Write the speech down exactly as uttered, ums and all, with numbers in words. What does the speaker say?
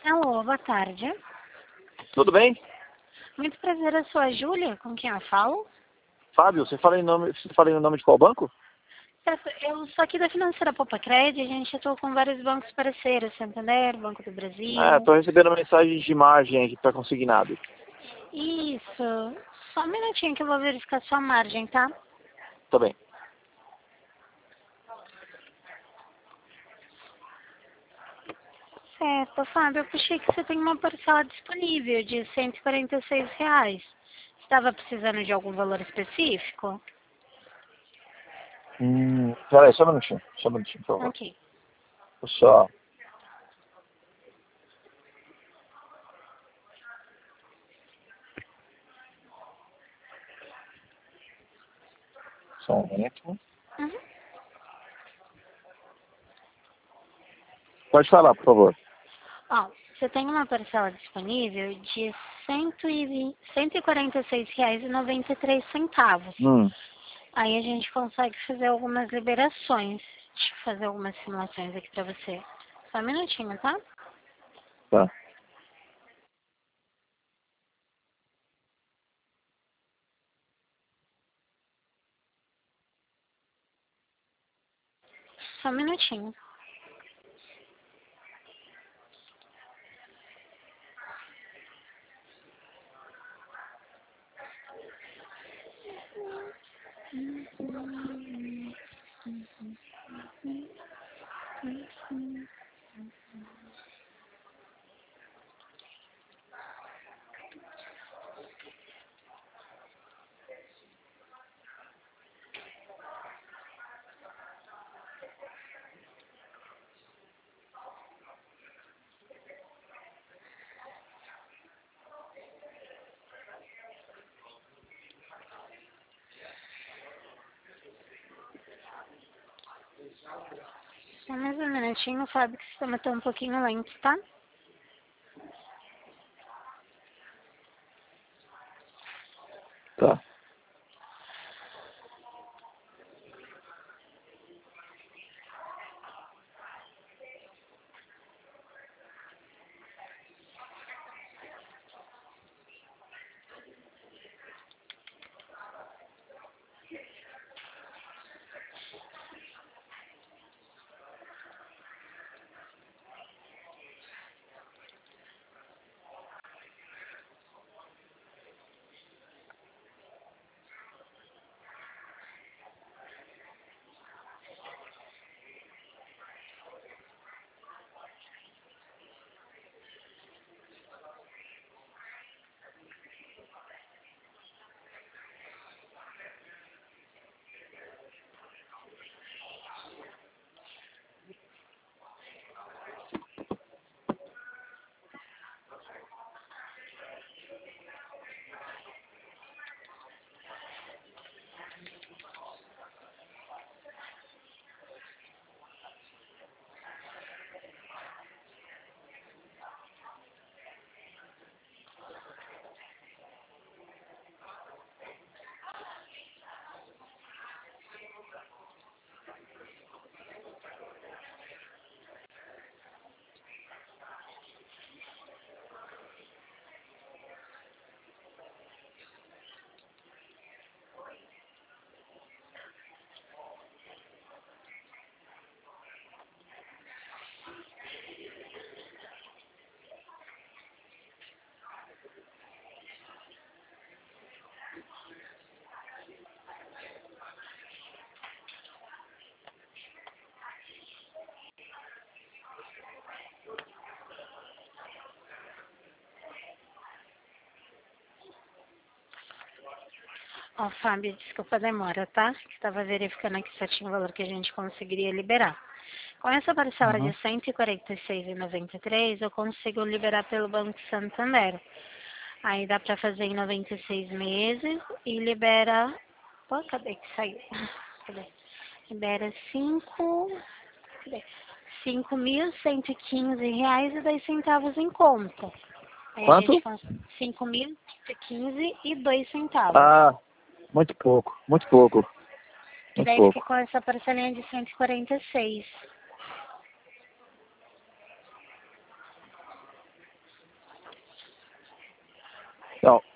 Alô, boa tarde. Tudo bem? Muito prazer, eu sou a Júlia, com quem eu falo. Fábio, você fala em nome, você fala em nome de qual banco? Eu sou aqui da Financeira Popacred, a gente atua com vários bancos parceiros, Santander, Banco do Brasil. Ah, tô recebendo mensagens de margem aqui para consignado. Isso. Só um minutinho que eu vou verificar sua margem, tá? Tá bem. Certo, Fábio, eu puxei que você tem uma parcela disponível de cento e quarenta e seis reais. Estava precisando de algum valor específico? Hum, peraí, só um minutinho. Só um minutinho, por favor. Ok. Vou Só. Só um momento. Uhum. Pode falar, por favor. Ó, você tem uma parcela disponível de cento e vinte, cento e quarenta e seis reais e noventa e três centavos. Hum, Aí a gente consegue fazer algumas liberações. Deixa eu fazer algumas simulações aqui pra você. Só um minutinho, tá? tá. Só um minutinho. Só mais um minutinho, Fábio, que o sistema tá um pouquinho lento, tá? Tá. Ó, Fábio, desculpa a demora, tá? Estava verificando aqui se tinha o valor que a gente conseguiria liberar. Com essa parcela de Uhum. cento e quarenta e seis reais e noventa e três centavos, eu consigo liberar pelo Banco Santander. Aí dá pra fazer em noventa e seis meses e libera... Pô, cadê que saiu? Cadê? Libera cinco... Cadê? cinco mil cento e quinze reais e dez centavos em conta. Aí a gente Quanto? consegue cinco mil cento e quinze e dois centavos. Ah, muito pouco, muito pouco, E muito daí fica pouco. com essa parcelinha de cento e quarenta e seis. Não,